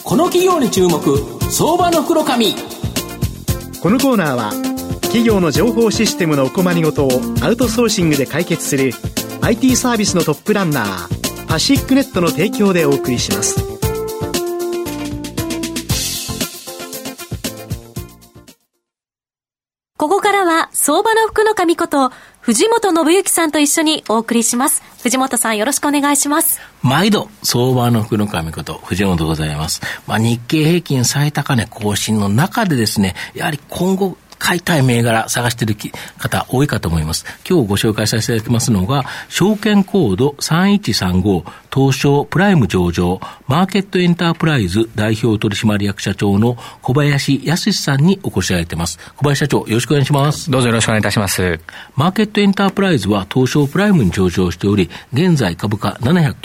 この企業に注目、相場の袋紙。 このコーナーは企業の情報システムのお困りごとをアウトソーシングで解決する IT サービスのトップランナーパシックネットの提供でお送りします。 ここからは相場の福の神こと藤本信之さんと一緒にお送りします。藤本さん、よろしくお願いします。 毎度相場の福の神こと藤本でございます。日経平均最高値更新の中でですね、やはり今後買いたい銘柄探している方多いかと思います。今日ご紹介させていただきますのが、証券コード3135東証プライム上場マーケットエンタープライズ代表取締役社長の小林康さんにお越しいただいています。小林社長、よろしくお願いします。 どうぞよろしくお願いいたします。 マーケットエンタープライズは東証プライムに上場しており、現在株価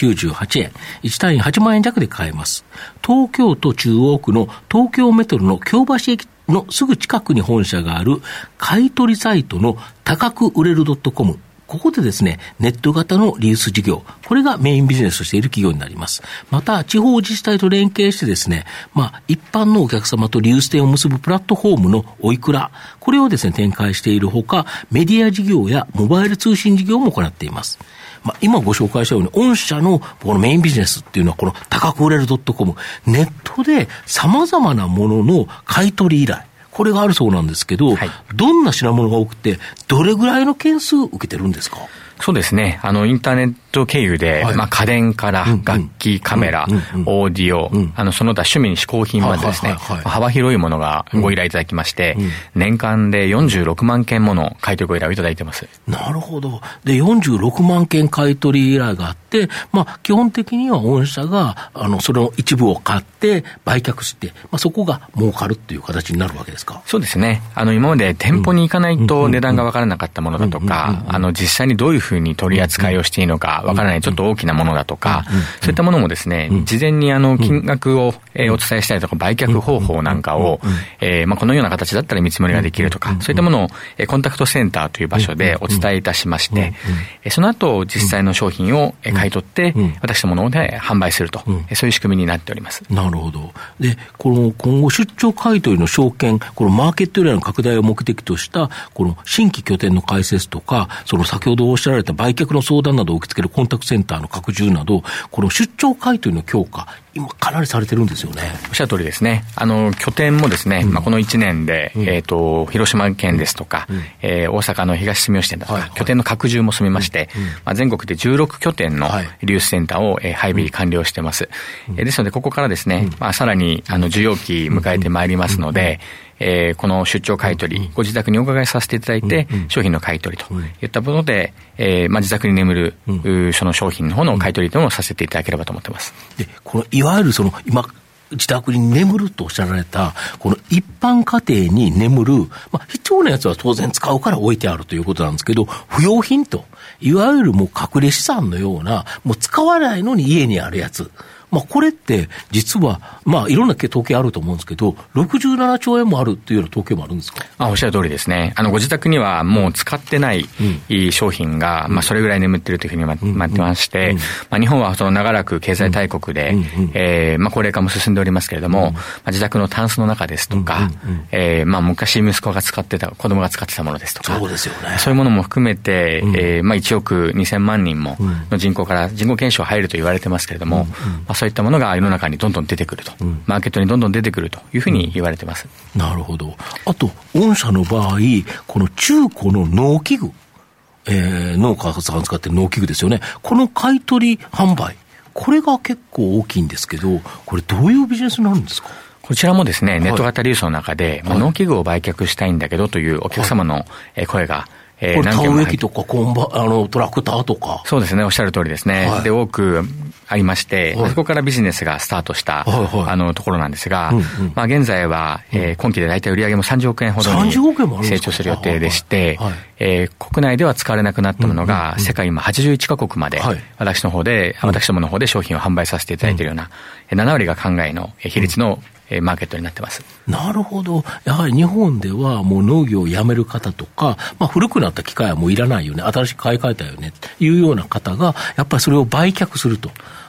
798円、1単位8万円弱で買えます。東京都中央区の東京メトロの京橋駅のすぐ近くに本社がある買取サイトの高く売れる .com、 ここでですね、ネット型のリユース事業、これがメインビジネスとしている企業になります。また地方自治体と連携してですね、一般のお客様とリユース店を結ぶプラットフォームのおいくら、これをですね展開しているほか、メディア事業やモバイル通信事業も行っています。今ご紹介したように御社のこのメインビジネスっていうのはこの高く売れる .com、 ネットで様々なものの買い取り依頼、これがあるそうなんですけど、どんな品物が多くてどれぐらいの件数受けてるんですか？ そうですね。インターネット経由で、家電から楽器、カメラ、オーディオ、その他趣味に嗜好品までですね、幅広いものがご依頼いただきまして、年間で46万件もの買い取りご依頼をいただいています。 なるほど。で、46万件買い取り依頼があって、基本的には御社が、その一部を買って売却して、そこが儲かるっていう形になるわけですか？ そうですね。今まで店舗に行かないと値段がわからなかったものだとか、実際にどういうふうに取り扱いをしていいのかわからない、ちょっと大きなものだとか、そういったものもですね、事前に金額をお伝えしたりとか、売却方法なんかを、このような形だったら見積もりができるとか、そういったものをコンタクトセンターという場所でお伝えいたしまして、その後実際の商品を買い取って私どもの方で販売すると、そういう仕組みになっております。 なるほど。で、この今後出張買い取りの証券、このマーケットエリアの拡大を目的としたこの新規拠点の開設とか、その先ほどおっしゃられた売却の相談などを受け付けるコンタクトセンターの拡充など、この出張買い取りの強化、今かなりされてるんですよね。 おっしゃる通りですね。拠点もですね、この1年で、広島県ですとか、大阪の東住吉店だとか、拠点の拡充も進みまして、全国で16拠点のリユースセンターを、配備完了してます。ですのでここからですね、さらに需要期迎えてまいりますので、この出張買い取り、ご自宅にお伺いさせていただいて、商品の買い取りといったことで、自宅に眠るその商品の方の買い取りというのをさせていただければと思っています。 で、このいわゆるその今自宅に眠るとおっしゃられたこの一般家庭に眠る、必要なやつは当然使うから置いてあるということなんですけど、不要品といわゆるもう隠れ資産のような、もう使わないのに家にあるやつ、これって実はいろんな統計あると思うんですけど、67兆円もあるっていうような統計もあるんですか？ おっしゃる通りですね。ご自宅にはもう使ってない商品が、それぐらい眠っているというふうになってまして、日本はその長らく経済大国で、高齢化も進んでおりますけれども、自宅のタンスの中ですとか、昔息子が使ってた、子供が使ってたものですとか、 そうですよね。 そういうものも含めて、1億2000万人もの人口から人口減少入ると言われてますけれども、そういったものが世の中にどんどん出てくると、マーケットにどんどん出てくるというふうに言われています。 なるほど。あと御社の場合、この中古の農機具、農家さんが使っている農機具ですよね、この買い取り販売、これが結構大きいんですけど、これどういうビジネスになるんですか？ こちらもですね、ネット型リユースの中で、農機具を売却したいんだけどというお客様の声が、 これ田植え機とかトラクターとか。 そうですね、おっしゃる通りですね。で、多くありまして、そこからビジネスがスタートした、ところなんですが、現在は、今期で大体売上も30億円ほどに成長する予定でして、国内では使われなくなったものが、世界今81カ国まで、私どもの方で商品を販売させていただいているような、7割が海外の比率のマーケットになってます。 なるほど。やはり日本ではもう農業をやめる方とか、古くなった機械はもういらないよね、新しく買い替えたよねっていうような方がやっぱりそれを売却すると。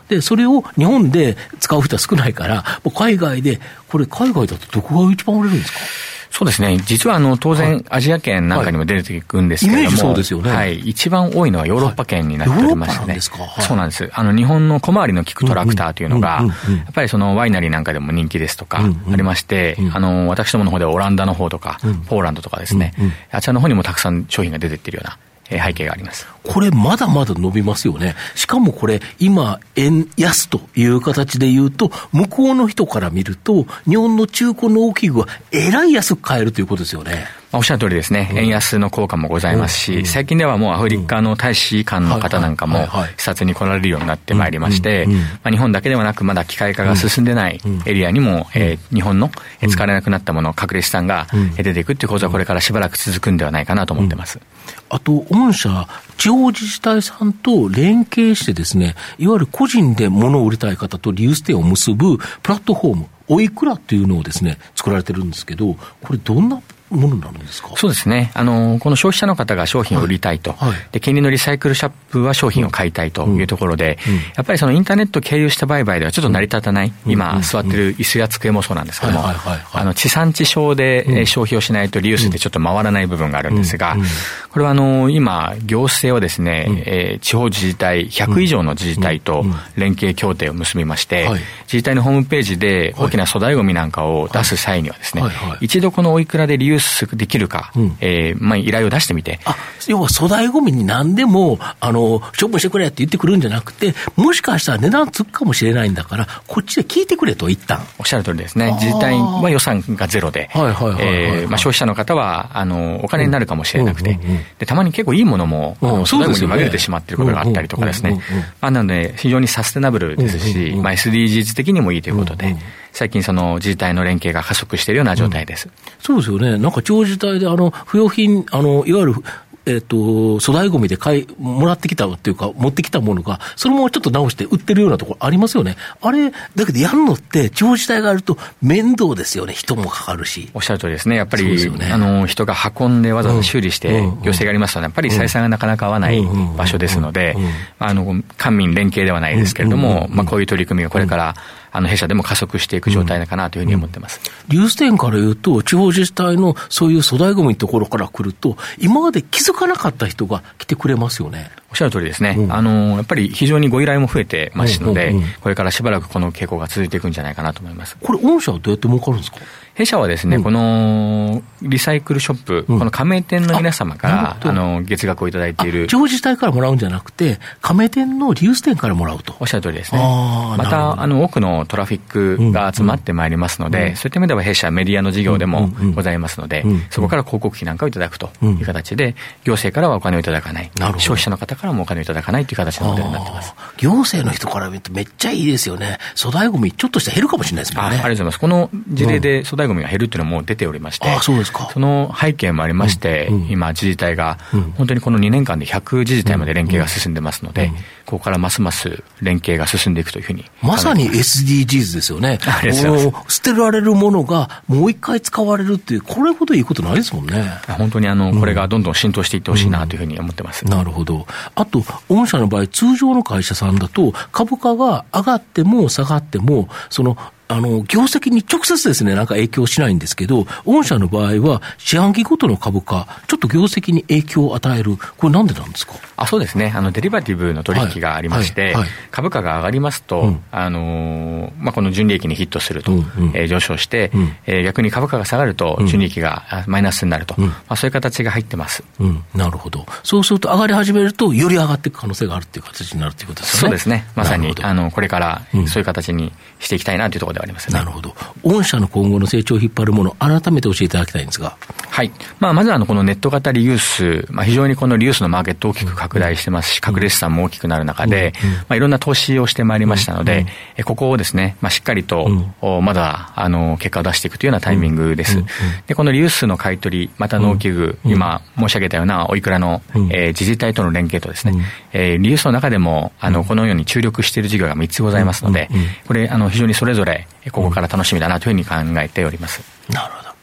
で、それを日本で使う人は少ないから、海外で、これ海外だとどこが一番売れるんですか？ そうですね。実は当然アジア圏なんかにも出ていくんですけれども、 イメージそうですよね。 はい。一番多いのはヨーロッパ圏になっておりましてね。ヨーロッパなんですか？はい、そうなんです。日本の小回りの利くトラクターというのが、やっぱりワイナリーなんかでも人気ですとかありまして、私どもの方ではオランダの方とか、ポーランドとかですね、あちらの方にもたくさん商品が出ていっているような背景があります。 これまだまだ伸びますよね。しかもこれ今円安という形で言うと、向こうの人から見ると日本の中古の大きい具はえらい安く買えるということですよね。 おっしゃる通りですね。円安の効果もございますし、最近ではもうアフリカの大使館の方なんかも視察に来られるようになってまいりまして、日本だけではなくまだ機械化が進んでないエリアにも日本の使われなくなったもの、隠れ資産が出ていくっていう構造はこれからしばらく続くんではないかなと思ってます。 あと御社、地方自治体さんと連携してですね、いわゆる個人で物を売りたい方とリユース店を結ぶプラットフォーム、おいくらっていうのをですね、作られてるんですけど、これどんなものになるんですか？ そうですね。この消費者の方が商品を売りたいと。で、近隣のリサイクルショップは商品を買いたいというところで、やっぱりインターネット経由した売買ではちょっと成り立たない、今座ってる椅子や机もそうなんですけども、地産地消で消費をしないとリユースでちょっと回らない部分があるんですが、これは今、行政はですね、地方自治体100以上の自治体と連携協定を結びまして、自治体のホームページで大きな粗大ゴミなんかを出す際にはですね、一度このおいくらでリユースできるか、依頼を出してみて。 要は粗大ゴミに何でも処分してくれって言ってくるんじゃなくて、もしかしたら値段つくかもしれないんだからこっちで聞いてくれと。一旦おっしゃる通りですね。自治体は予算がゼロで、消費者の方はお金になるかもしれなくて、でたまに結構いいものも粗大ゴミに紛れてしまっていることがあったりとかですね。なので非常にサステナブルですし、SDGs 的にもいいということで、最近自治体の連携が加速しているような状態です。 そうですよね。なんか地方自治体で不用品いわゆる粗大ゴミでもらってきたっていうか持ってきたものがそのままちょっと直して売ってるようなところありますよね。あれだけどやるのって地方自治体があると面倒ですよね。人もかかるし。 おっしゃる通りですね。やっぱり、人が運んでわざわざ修理して行政がありますとね、やっぱり採算がなかなか合わない場所ですので、官民連携ではないですけれども、こういう取り組みがこれから弊社でも加速していく状態かなというふうに思ってます。 リユース店から言うと、地方自治体のそういう粗大ゴミのところから来ると、今まで気づかなかった人が来てくれますよね。 おっしゃる通りですね。やっぱり非常にご依頼も増えてますので、これからしばらくこの傾向が続いていくんじゃないかなと思います。 これ、御社はどうやって儲かるんですか？ 弊社はですね、このリサイクルショップ、この加盟店の皆様から月額をいただいている。 地方自治体からもらうんじゃなくて、加盟店のリユース店からもらうと。 おっしゃる通りですね。また多くのトラフィックが集まってまいりますので、そういった意味では弊社メディアの事業でもございますので、そこから広告費なんかをいただくという形で、行政からはお金をいただかない、消費者の方からもお金をいただかないという形のモデルになっています。 行政の人から見るとめっちゃいいですよね。粗大ゴミちょっとしたら減るかもしれないですもんね。 ありがとうございます。この事例で粗大ゴミが減るっていうのも出ておりまして、 そうですか。 その背景もありまして、今自治体が本当にこの2年間で100自治体まで連携が進んでますので、ここからますます連携が進んでいくというふうに。 まさに SDGs ですよね。捨てられるものがもう一回使われるっていう、これほどいいことないですもんね。 本当にこれがどんどん浸透していってほしいなというふうに思ってます。 なるほど。あと御社の場合、通常の会社さんだと株価が上がっても下がっても業績に直接ですね、なんか影響しないんですけど、御社の場合は四半期ごとの株価、ちょっと業績に影響を与える、これなんでなんですか？ そうですね。デリバティブの取引がありまして、株価が上がりますと、この純利益にヒットすると、上昇して、逆に株価が下がると、純利益がマイナスになると、そういう形が入ってます。 なるほど。そうすると上がり始めると、より上がっていく可能性があるという形になるということですね。 そうですね。まさに、これからそういう形にしていきたいなというところではありますね。 なるほど。御社の今後の成長を引っ張るもの、改めて教えていただきたいんですが。 はい。まずこのネット型リユース、非常にこのリユースのマーケット大きく拡大してますし、隠れ資産も大きくなる中で、いろんな投資をしてまいりましたので、ここをですね、しっかりと、まだ、結果を出していくというようなタイミングです。で、このリユースの買い取り、また納期具、今申し上げたようなおいくらの、自治体との連携とですね、リユースの中でも、このように注力している事業が3つございますので、これ、非常にそれぞれ、ここから楽しみだなというふうに考えております。 なるほど。あ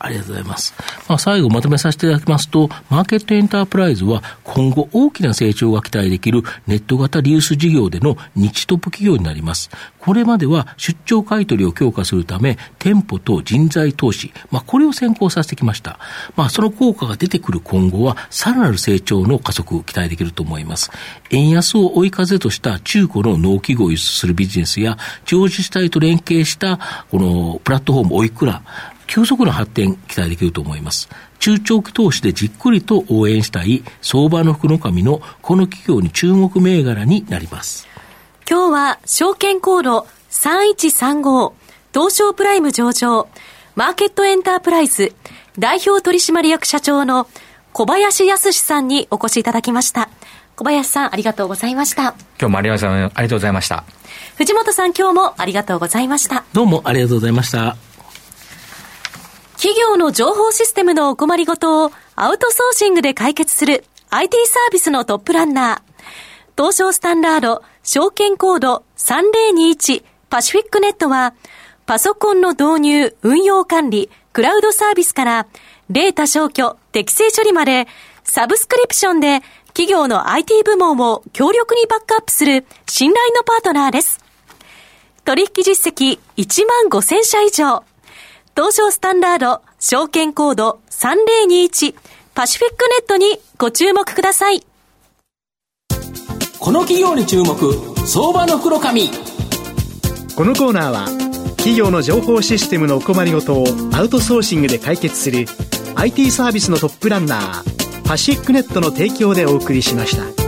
ありがとうございます。最後まとめさせていただきますと、マーケットエンタープライズは今後大きな成長が期待できるネット型リユース事業での日トップ企業になります。これまでは出張買い取りを強化するため、店舗と人材投資、これを先行させてきました。その効果が出てくる今後は、さらなる成長の加速を期待できると思います。円安を追い風とした中古の農機具を輸出するビジネスや、地方自治体と連携したこのプラットフォームおいくら、急速な発展期待できると思います。中長期投資でじっくりと応援したい相場の福の神のこの企業に注目銘柄になります。 今日は証券コード3135東証プライム上場マーケットエンタープライズ代表取締役社長の小林康さんにお越しいただきました。小林さん、ありがとうございました。 今日もありがとうございました。 藤本さん、今日もありがとうございました。 どうもありがとうございました。 企業の情報システムのお困りごとをアウトソーシングで解決する IT サービスのトップランナー、東証スタンダード証券コード3021パシフィックネットは、パソコンの導入、運用管理、クラウドサービスからデータ消去、適正処理までサブスクリプションで企業の IT 部門を強力にバックアップする信頼のパートナーです。取引実績15,000社以上。東証スタンダード証券コード3021パシフィックネットにご注目ください。 この企業に注目、相場の福の神。 このコーナーは企業の情報システムのお困りごとをアウトソーシングで解決する IT サービスのトップランナーパシフィックネットの提供でお送りしました。